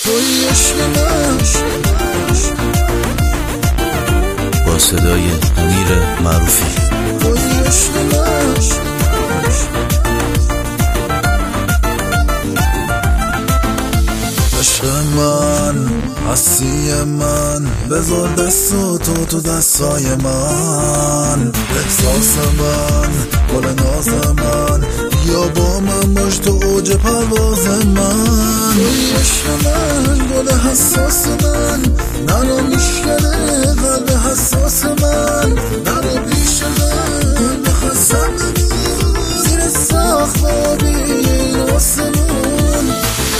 توی عشق من. با صدای امیر معروفی. توی عشق من. عشق من، هستی من، بذار دستاتو تو دستای من. احساس من، گل ناز من، بیا با من باش تو اوج پرواز من. توی عشق من، گل حساس من، نرو میشکنه قلب حساس من. نرو پیش من بخواستم زیر سقف آبی آسمون.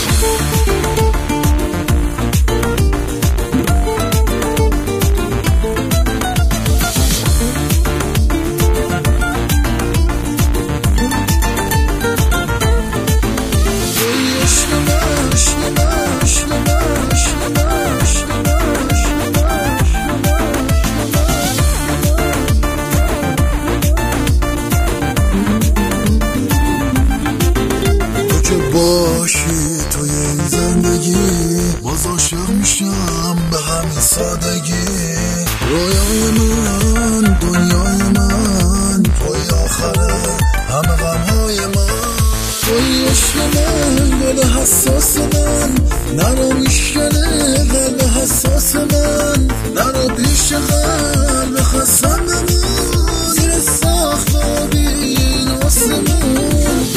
باشی توی این زندگی باز عاشق میشم به همین سادگی. رویای من، دنیای من، توی آخره همه غمهای من. توی عشق من، گل حساس من، نرو میشکنه قلب حساس من. نرو پیش قلب خستم بمون زیر سقف آبی این آسمون.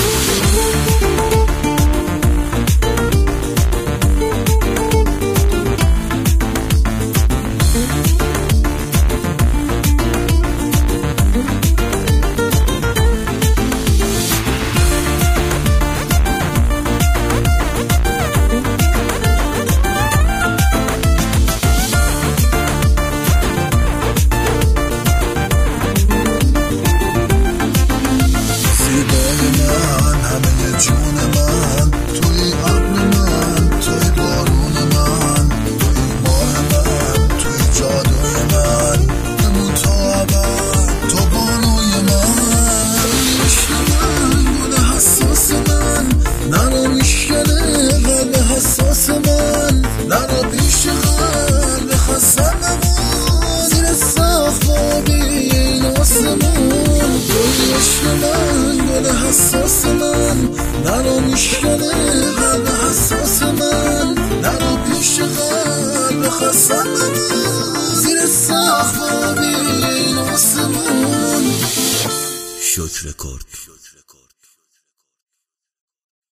جون من، توی ابر من، توی بارون من، توی ماه من، توی جادوی من، بمون تا ابد تو بانوی من. توی عشق من، گل حساس من، نرو میشکنه قلب حساس من. نرو پیش قلب خستم بمون زیر سقف آبی این آسمون. توی عشق من، گل حساس من، نرو میشکنه قلب حساس من. نرو پیش قلب خستم بمون زیر سقف آبی این آسمون. شکر کرد.